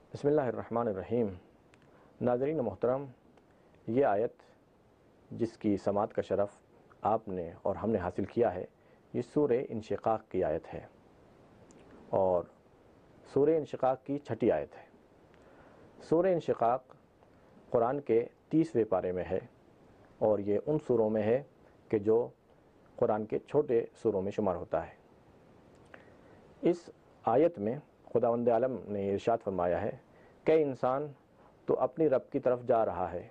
بسم اللہ الرحمن الرحیم۔ ناظرین محترم، یہ آیت جس کی سماعت کا شرف آپ نے اور ہم نے حاصل کیا ہے، یہ سورہ انشقاق کی آیت ہے اور سورہ انشقاق کی چھٹی آیت ہے۔ سورہ انشقاق قرآن کے 30ویں پارے میں ہے اور یہ ان سوروں میں ہے کہ جو قرآن کے چھوٹے سوروں میں شمار ہوتا ہے۔ اس آیت میں خداوند عالم نے ارشاد فرمایا ہے کہ انسان تو اپنی رب کی طرف جا رہا ہے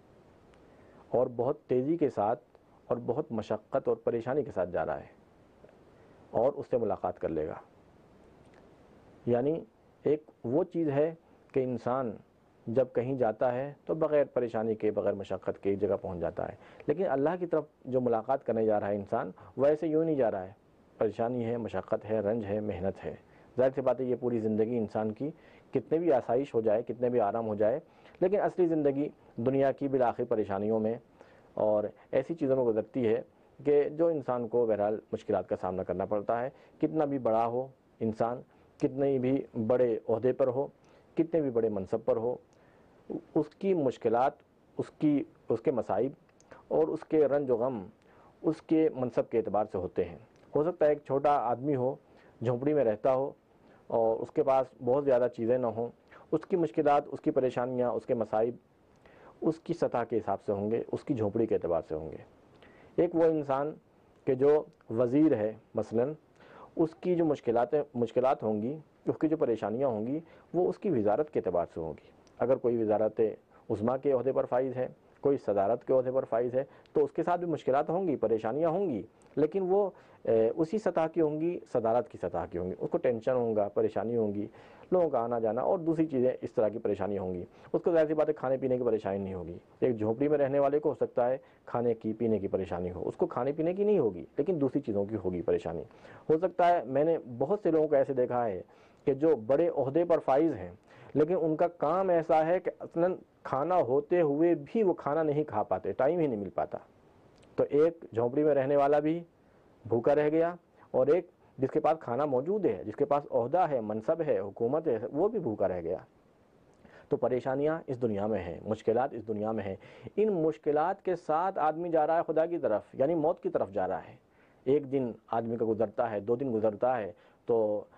اور بہت تیزی کے ساتھ اور بہت مشقت اور پریشانی کے ساتھ جا رہا ہے اور اس سے ملاقات کر لے گا۔ یعنی ایک وہ چیز ہے کہ انسان جب کہیں جاتا ہے تو بغیر پریشانی کے بغیر مشقت کے ایک جگہ پہنچ جاتا ہے، لیکن اللہ کی طرف جو ملاقات کرنے جا رہا ہے انسان، وہ ایسے یوں نہیں جا رہا ہے۔ پریشانی ہے، مشقت ہے، رنج ہے، محنت ہے۔ ظاہر سی بات ہے یہ پوری زندگی انسان کی کتنے بھی آسائش ہو جائے، کتنے بھی آرام ہو جائے، لیکن اصلی زندگی دنیا کی بالآخر پریشانیوں میں اور ایسی چیزوں میں گزرتی ہے کہ جو انسان کو بہرحال مشکلات کا سامنا کرنا پڑتا ہے۔ کتنا بھی بڑا ہو انسان، کتنے بھی بڑے عہدے پر ہو، کتنے بھی بڑے منصب پر ہو، اس کی مشکلات، اس کے مصائب اور اس کے رنج و غم اس کے منصب کے اعتبار سے ہوتے ہیں۔ ہو سکتا ہے ایک چھوٹا آدمی ہو، جھونپڑی میں رہتا ہو اور اس کے پاس بہت زیادہ چیزیں نہ ہوں، اس کی مشکلات، اس کی پریشانیاں، اس کے مصائب اس کی سطح کے حساب سے ہوں گے، اس کی جھونپڑی کے اعتبار سے ہوں گے۔ ایک وہ انسان کہ جو وزیر ہے مثلا، اس کی جو مشکلات ہوں گی، اس کی جو پریشانیاں ہوں گی، وہ اس کی وزارت کے اعتبار سے ہوں گی۔ اگر کوئی وزارت عظمیٰ کے عہدے پر فائز ہے، کوئی صدارت کے عہدے پر فائز ہے، تو اس کے ساتھ بھی مشکلات ہوں گی، پریشانیاں ہوں گی، لیکن وہ اسی سطح کی ہوں گی، صدارت کی سطح کی ہوں گی۔ اس کو ٹینشن ہوگا، پریشانی ہوں گی، لوگوں کا آنا جانا اور دوسری چیزیں اس طرح کی پریشانی ہوں گی۔ اس کو ظاہر سی بات ہے کھانے پینے کی پریشانی نہیں ہوگی۔ ایک جھونپڑی میں رہنے والے کو ہو سکتا ہے کھانے کی پینے کی پریشانی ہو، اس کو کھانے پینے کی نہیں ہوگی، لیکن دوسری چیزوں کی ہوگی پریشانی۔ ہو سکتا ہے، میں نے بہت سے لوگوں کو ایسے دیکھا ہے کہ جو بڑے عہدے پر فائز ہیں، لیکن ان کا کام ایسا ہے کہ اصلاً کھانا ہوتے ہوئے بھی وہ کھانا نہیں کھا پاتے، ٹائم ہی نہیں مل پاتا۔ تو ایک جھونپڑی میں رہنے والا بھی بھوکا رہ گیا اور ایک جس کے پاس کھانا موجود ہے، جس کے پاس عہدہ ہے، منصب ہے، حکومت ہے، وہ بھی بھوکا رہ گیا۔ تو پریشانیاں اس دنیا میں ہیں، مشکلات اس دنیا میں ہیں۔ ان مشکلات کے ساتھ آدمی جا رہا ہے خدا کی طرف، یعنی موت کی طرف جا رہا ہے۔ ایک دن آدمی کا گزرتا ہے، 2 دن گزرتا ہے، تو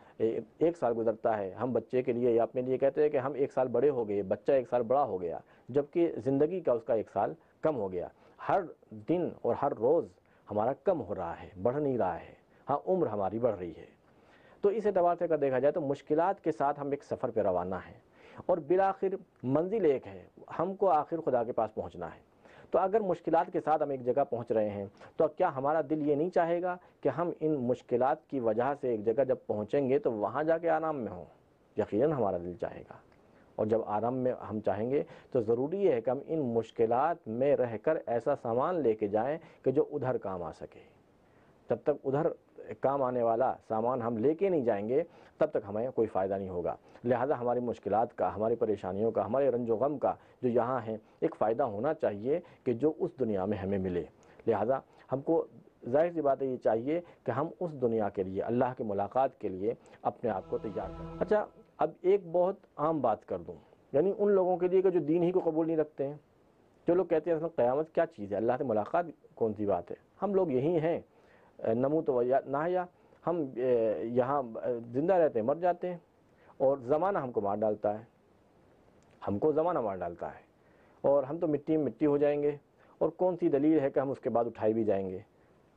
1 سال گزرتا ہے۔ ہم بچے کے لیے یا اپنے لیے کہتے ہیں کہ ہم 1 سال بڑے ہو گئے، بچہ 1 سال بڑا ہو گیا، جبکہ زندگی کا اس کا 1 سال کم ہو گیا۔ ہر دن اور ہر روز ہمارا کم ہو رہا ہے، بڑھ نہیں رہا ہے۔ ہاں، عمر ہماری بڑھ رہی ہے۔ تو اس اعتبار سے اگر دیکھا جائے تو مشکلات کے ساتھ ہم ایک سفر پہ روانہ ہیں اور بالآخر منزل ایک ہے، ہم کو آخر خدا کے پاس پہنچنا ہے۔ تو اگر مشکلات کے ساتھ ہم ایک جگہ پہنچ رہے ہیں تو کیا ہمارا دل یہ نہیں چاہے گا کہ ہم ان مشکلات کی وجہ سے ایک جگہ جب پہنچیں گے تو وہاں جا کے آرام میں ہوں؟ یقیناً ہمارا دل چاہے گا، اور جب آرام میں ہم چاہیں گے تو ضروری ہے کہ ہم ان مشکلات میں رہ کر ایسا سامان لے کے جائیں کہ جو ادھر کام آ سکے۔ جب تک ادھر کام آنے والا سامان ہم لے کے نہیں جائیں گے تب تک ہمیں کوئی فائدہ نہیں ہوگا۔ لہذا ہماری مشکلات کا، ہماری پریشانیوں کا، ہمارے رنج و غم کا جو یہاں ہے ایک فائدہ ہونا چاہیے کہ جو اس دنیا میں ہمیں ملے۔ لہذا ہم کو ظاہر سی بات ہے یہ چاہیے کہ ہم اس دنیا کے لیے، اللہ کی ملاقات کے لیے اپنے آپ کو تیار کریں۔ اچھا، اب ایک بہت عام بات کر دوں، یعنی ان لوگوں کے لیے کہ جو دین ہی کو قبول نہیں رکھتے ہیں، جو لوگ کہتے ہیں اصل قیامت کیا چیز ہے، اللہ سے ملاقات کون سی بات ہے، ہم لوگ یہی ہیں، نموت و نحیا، ہم یہاں زندہ رہتے ہیں، مر جاتے ہیں، اور زمانہ ہم کو مار ڈالتا ہے، ہم کو زمانہ مار ڈالتا ہے، اور ہم تو مٹی میں مٹی ہو جائیں گے، اور کون سی دلیل ہے کہ ہم اس کے بعد اٹھائے بھی جائیں گے۔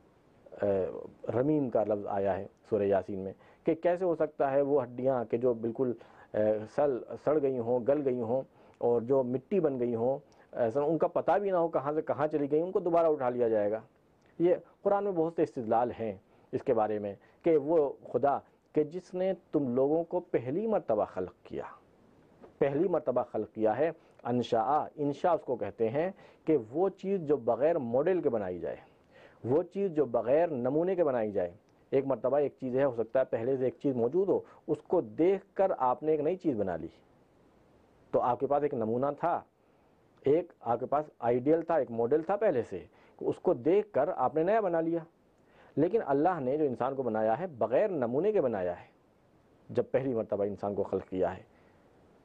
رمیم کا لفظ آیا ہے سورہ یاسین میں کہ کیسے ہو سکتا ہے وہ ہڈیاں کہ جو بالکل سڑ گئی ہوں، گل گئی ہوں اور جو مٹی بن گئی ہوں، ان کا پتہ بھی نہ ہو کہاں سے کہاں چلی گئی، ان کو دوبارہ اٹھا لیا جائے گا۔ یہ قرآن میں بہت سے استدلال ہیں اس کے بارے میں کہ وہ خدا کہ جس نے تم لوگوں کو پہلی مرتبہ خلق کیا، پہلی مرتبہ خلق کیا ہے، انشاء اس کو کہتے ہیں کہ وہ چیز جو بغیر ماڈل کے بنائی جائے، وہ چیز جو بغیر نمونے کے بنائی جائے۔ ایک مرتبہ ایک چیز ہے، ہو سکتا ہے پہلے سے ایک چیز موجود ہو، اس کو دیکھ کر آپ نے ایک نئی چیز بنا لی، تو آپ کے پاس ایک نمونہ تھا، ایک آپ کے پاس آئیڈیل تھا، ایک ماڈل تھا پہلے سے، اس کو دیکھ کر آپ نے نیا بنا لیا۔ لیکن اللہ نے جو انسان کو بنایا ہے بغیر نمونے کے بنایا ہے، جب پہلی مرتبہ انسان کو خلق کیا ہے۔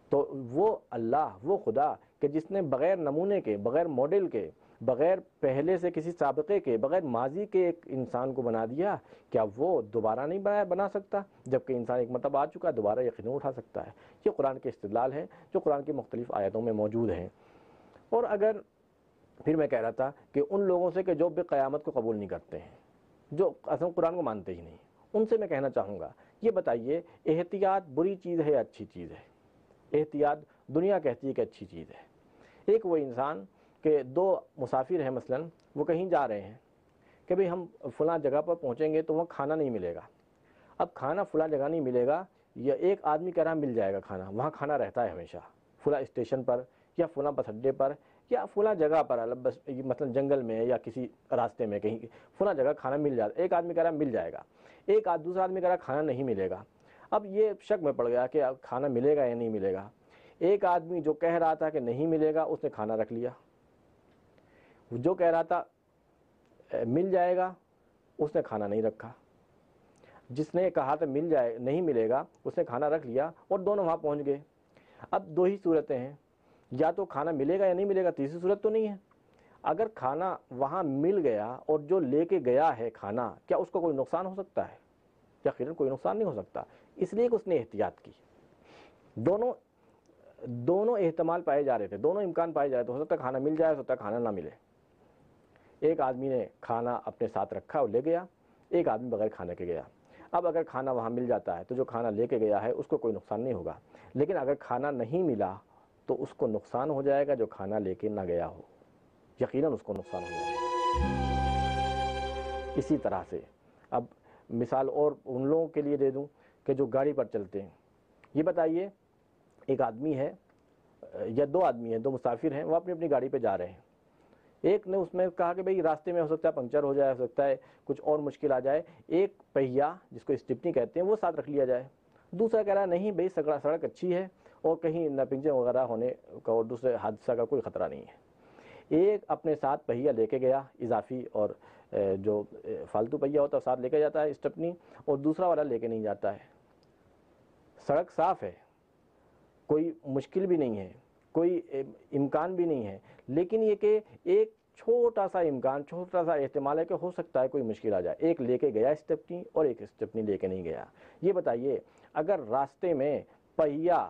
تو وہ اللہ، وہ خدا کہ جس نے بغیر نمونے کے، بغیر ماڈل کے، بغیر پہلے سے کسی سابقے کے، بغیر ماضی کے ایک انسان کو بنا دیا، کیا وہ دوبارہ نہیں بنا سکتا؟ جبکہ انسان ایک مرتبہ آ چکا ہے، دوبارہ یقین اٹھا سکتا ہے۔ یہ قرآن کے استدلال ہے جو قرآن کی مختلف آیتوں میں موجود ہیں۔ اور اگر پھر میں کہہ رہا تھا کہ ان لوگوں سے کہ جو بھی قیامت کو قبول نہیں کرتے ہیں، جو اصل قرآن کو مانتے ہی نہیں، ان سے میں کہنا چاہوں گا، یہ بتائیے احتیاط بری چیز ہے یا اچھی چیز ہے؟ احتیاط دنیا کہتی ہے کہ اچھی چیز ہے۔ ایک وہ انسان کہ دو مسافر ہیں، مثلا وہ کہیں جا رہے ہیں کہ بھئی ہم فلاں جگہ پر پہنچیں گے تو وہاں کھانا نہیں ملے گا۔ اب کھانا فلاں جگہ نہیں ملے گا، یا ایک آدمی کہہ رہا مل جائے گا کھانا، وہاں کھانا رہتا ہے ہمیشہ، فلاں اسٹیشن پر یا فلاں بس اڈے پر یا فلاں جگہ پر، بس مثلا جنگل میں یا کسی راستے میں کہیں فلاں جگہ کھانا مل جاتا ہے۔ ایک آدمی کہہ رہا مل جائے گا، دوسرا آدمی کہہ رہا کھانا نہیں ملے گا۔ اب یہ شک میں پڑ گیا کہ اب کھانا ملے گا یا نہیں ملے گا۔ ایک آدمی جو کہہ رہا تھا کہ نہیں ملے گا، اس نے کھانا رکھ لیا۔ جو کہہ رہا تھا مل جائے گا، اس نے کھانا نہیں رکھا۔ جس نے کہا تھا نہیں ملے گا، اس نے کھانا رکھ لیا اور دونوں وہاں پہنچ گئے۔ اب دو ہی صورتیں ہیں، یا تو کھانا ملے گا یا نہیں ملے گا، تیسری صورت تو نہیں ہے۔ اگر کھانا وہاں مل گیا اور جو لے کے گیا ہے کھانا، کیا اس کو کوئی نقصان ہو سکتا ہے؟ یقیناً کوئی نقصان نہیں ہو سکتا، اس لیے کہ اس نے احتیاط کی۔ دونوں احتمال پائے جا رہے تھے، دونوں امکان پائے جا رہے تھے، ہو سکتا ہے کھانا مل جائے، ہو سکتا ہے کھانا نہ ملے۔ ایک آدمی نے کھانا اپنے ساتھ رکھا اور لے گیا، ایک آدمی بغیر کھانے کے گیا۔ اب اگر کھانا وہاں مل جاتا ہے تو جو کھانا لے کے گیا ہے اس کو کوئی نقصان نہیں ہوگا، لیکن اگر کھانا نہیں ملا تو اس کو نقصان ہو جائے گا جو کھانا لے کے نہ گیا ہو، یقیناً اس کو نقصان ہو جائے گا۔ اسی طرح سے اب مثال اور ان لوگوں کے لیے دے دوں کہ جو گاڑی پر چلتے ہیں۔ یہ بتائیے ایک آدمی ہے یا دو آدمی ہیں، دو مسافر ہیں، وہ اپنی اپنی گاڑی پہ جا رہے ہیں۔ ایک نے اس میں کہا کہ بھئی راستے میں ہو سکتا ہے پنکچر ہو جائے، ہو سکتا ہے کچھ اور مشکل آ جائے، ایک پہیا جس کو اسٹپنی کہتے ہیں وہ ساتھ رکھ لیا جائے۔ دوسرا کہہ رہا نہیں بھئی سڑک اچھی ہے اور کہیں نہ پنکچر وغیرہ ہونے کا اور دوسرے حادثہ کا کوئی خطرہ نہیں ہے۔ ایک اپنے ساتھ پہیا لے کے گیا اضافی، اور جو فالتو پہیا ہوتا ہے ساتھ لے کے جاتا ہے اسٹپنی، اور دوسرا والا لے کے نہیں جاتا ہے۔ سڑک صاف ہے، کوئی مشکل بھی نہیں ہے، کوئی امکان بھی نہیں ہے، لیکن یہ کہ ایک چھوٹا سا امکان، چھوٹا سا احتمال ہے کہ ہو سکتا ہے کوئی مشکل آ جائے۔ ایک لے کے گیا اسٹپنی اور ایک اسٹپنی لے کے نہیں گیا۔ یہ بتائیے اگر راستے میں پہیا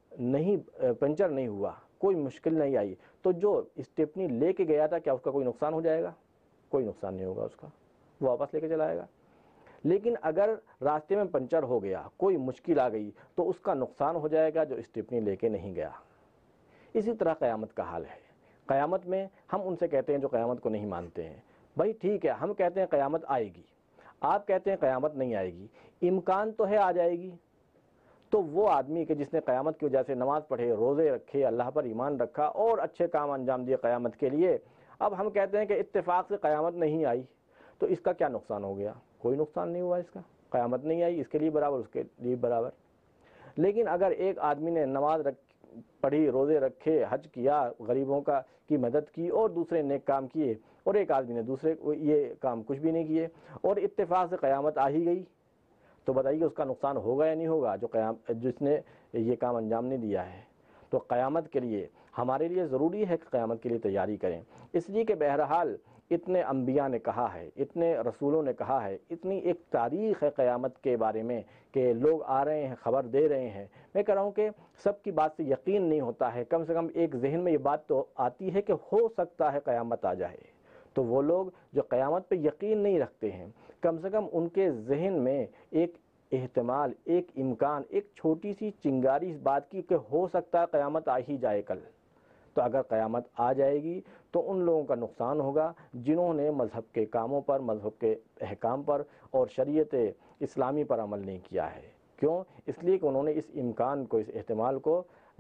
پنچر نہیں ہوا، کوئی مشکل نہیں آئی، تو جو اسٹپنی لے کے گیا تھا کیا اس کا کوئی نقصان ہو جائے گا؟ کوئی نقصان نہیں ہوگا اس کا، وہ واپس لے کے چلا آئے گا۔ لیکن اگر راستے میں پنچر ہو گیا، کوئی مشکل آ گئی، تو اس کا نقصان ہو جائے گا جو اسٹپنی لے کے نہیں گیا۔ اسی طرح قیامت کا حال ہے۔ قیامت میں ہم ان سے کہتے ہیں جو قیامت کو نہیں مانتے ہیں، بھائی ٹھیک ہے، ہم کہتے ہیں قیامت آئے گی، آپ کہتے ہیں قیامت نہیں آئے گی، امکان تو ہے آ جائے گی۔ تو وہ آدمی کہ جس نے قیامت کی وجہ سے نماز پڑھے، روزے رکھے، اللہ پر ایمان رکھا اور اچھے کام انجام دیے قیامت کے لیے، اب ہم کہتے ہیں کہ اتفاق سے قیامت نہیں آئی، تو اس کا کیا نقصان ہو گیا؟ کوئی نقصان نہیں ہوا اس کا، قیامت نہیں آئی، اس کے لیے برابر، اس کے لیے برابر۔ لیکن اگر ایک آدمی نے نماز پڑھی، روزے رکھے، حج کیا، غریبوں کی مدد کی اور دوسرے نیک کام کیے، اور ایک آدمی نے دوسرے یہ کام کچھ بھی نہیں کیے، اور اتفاق سے قیامت آ ہی گئی، تو بتائیے اس کا نقصان ہوگا یا نہیں ہوگا جس نے یہ کام انجام نہیں دیا ہے؟ تو قیامت کے لیے ہمارے لیے ضروری ہے کہ قیامت کے لیے تیاری کریں، اس لیے کہ بہرحال اتنے انبیاء نے کہا ہے، اتنے رسولوں نے کہا ہے، اتنی ایک تاریخ ہے قیامت کے بارے میں کہ لوگ آ رہے ہیں، خبر دے رہے ہیں۔ میں کہہ رہا ہوں کہ سب کی بات سے یقین نہیں ہوتا ہے، کم سے کم ایک ذہن میں یہ بات تو آتی ہے کہ ہو سکتا ہے قیامت آ جائے۔ تو وہ لوگ جو قیامت پہ یقین نہیں رکھتے ہیں، کم سے کم ان کے ذہن میں ایک احتمال، ایک امکان، ایک چھوٹی سی چنگاری اس بات کی کہ ہو سکتا ہے قیامت آ ہی جائے کل۔ تو اگر قیامت آ جائے گی تو ان لوگوں کا نقصان ہوگا جنہوں نے مذہب کے کاموں پر، مذہب کے احکام پر اور شریعت اسلامی پر عمل نہیں کیا ہے۔ کیوں؟ اس لیے کہ انہوں نے اس امکان کو، اس احتمال کو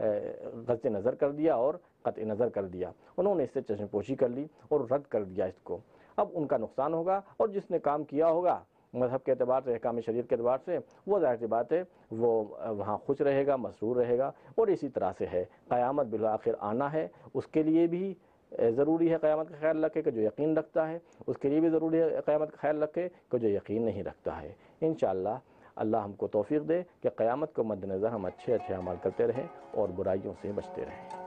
غض نظر کر دیا اور قطع نظر کر دیا، انہوں نے اس سے چشم پوشی کر لی اور رد کر دیا اس کو۔ اب ان کا نقصان ہوگا، اور جس نے کام کیا ہوگا مذہب کے اعتبار سے، احکام شریعت کے اعتبار سے، وہ ظاہر سی بات ہے وہ وہاں خوش رہے گا، مسرور رہے گا۔ اور اسی طرح سے ہے، قیامت بالآخر آنا ہے، اس کے لیے بھی ضروری ہے قیامت کا خیال رکھے کہ جو یقین رکھتا ہے، اس کے لیے بھی ضروری ہے قیامت کا خیال رکھے کہ جو یقین نہیں رکھتا ہے۔ انشاءاللہ اللہ ہم کو توفیق دے کہ قیامت کو مد نظر ہم اچھے اچھے عمل کرتے رہیں اور برائیوں سے بچتے رہیں۔